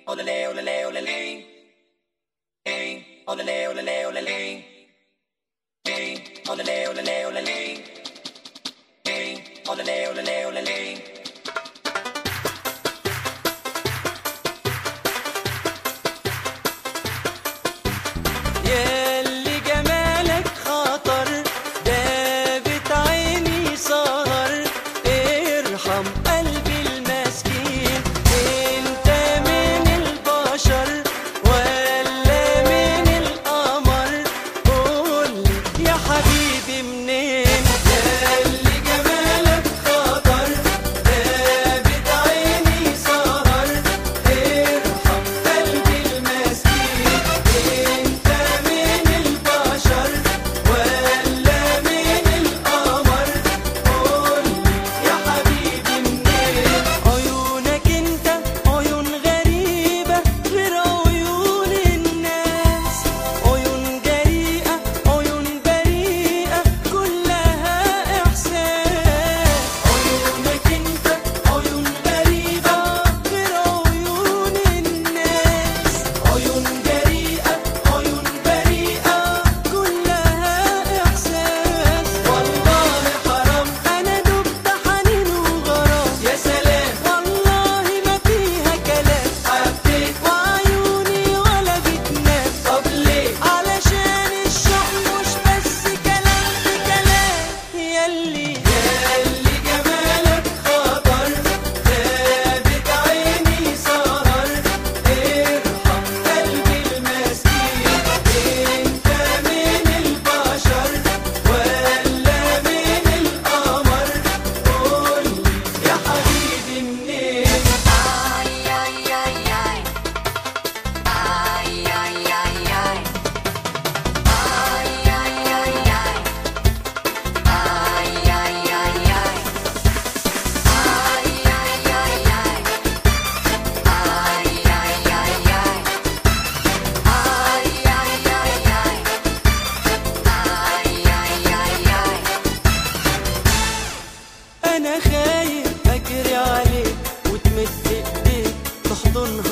olele, olele, olele. Hey, olele, olele, olele. Hey, olele, olele, olele. Hey, olele, olele, olele. ياللي جمالك خطر دابت عيني سهر ارحم قلبي المسكين انت من البشر ولا من القمر قولي يا حبيبي منين ياللي جمالك خطر دابت عيني سهر ارحم قلبي المسكين انت من البشر ولا من القمر قولي يا حبيبي منين عيونك انت عيون غريبة غير عيون الناس عيون جريئة عيون بريئة كلها إحساس عيونك انت عيون غريبة غير عيون الناس عيون جريئة عيون بريئة كلها إحساس والله حرام أنا دبت حنين وغرام يا سلام والله ما فيها كلام حبيت وعيوني ولا بتنام طب ليه علشان الشوق مش بس كلام في كلام ياللي جمالك خطر دابت عيني سهر ارحم قلبي المسكين انت من البشر ولا من القمر قولي يا حبيبي منين أنا خايف أجري عليك وتمد إيديك تحضنها